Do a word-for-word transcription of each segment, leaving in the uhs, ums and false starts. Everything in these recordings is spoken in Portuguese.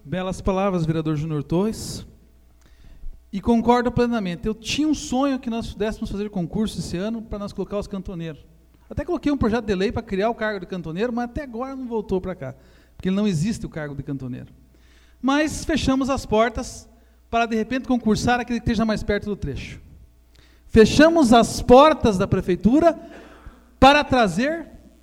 Belas palavras, vereador Júnior Torres. E concordo plenamente. Eu tinha um sonho que nós pudéssemos fazer concurso esse ano para nós colocar os cantoneiros. Até coloquei um projeto de lei para criar o cargo de cantoneiro, mas até agora não voltou para cá, porque não existe o cargo de cantoneiro. Mas fechamos as portas para, de repente, concursar aquele que esteja mais perto do trecho. Fechamos as portas da prefeitura para trazer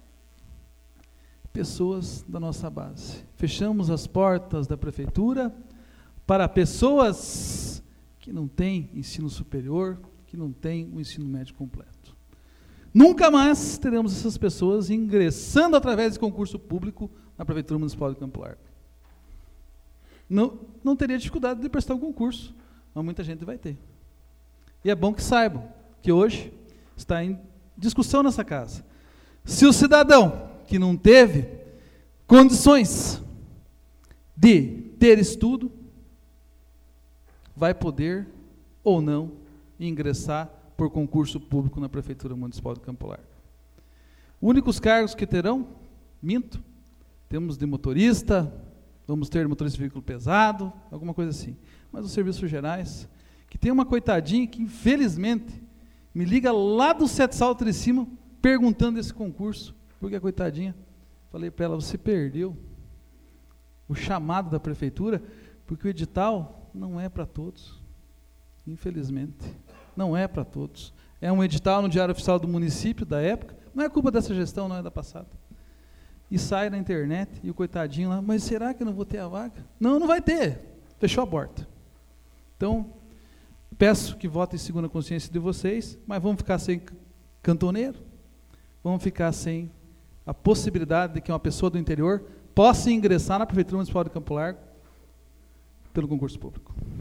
pessoas da nossa base. Fechamos as portas da prefeitura para pessoas que não têm ensino superior, que não têm o ensino médio completo. Nunca mais teremos essas pessoas ingressando através de concurso público na Prefeitura Municipal de Campo Largo. Não, não teria dificuldade de prestar um concurso, mas muita gente vai ter. E é bom que saibam que hoje está em discussão nessa casa. Se o cidadão que não teve condições de ter estudo, vai poder ou não ingressar por concurso público na Prefeitura Municipal de Campo Largo. Únicos cargos que terão, minto, temos de motorista, vamos ter motorista de veículo pesado, alguma coisa assim. Mas os serviços gerais, que tem uma coitadinha que, infelizmente, me liga lá do Sete Saltos de cima, perguntando esse concurso, porque a coitadinha, falei para ela, você perdeu o chamado da prefeitura, porque o edital não é para todos, infelizmente. Não é para todos. É um edital no Diário Oficial do município, da época, não é culpa dessa gestão, não é da passada. E sai na internet, e o coitadinho lá, mas será que eu não vou ter a vaga? Não, não vai ter. Fechou a porta. Então, peço que votem segundo a consciência de vocês, mas vamos ficar sem cantoneiro, vamos ficar sem a possibilidade de que uma pessoa do interior possa ingressar na Prefeitura Municipal de Campo Largo pelo concurso público.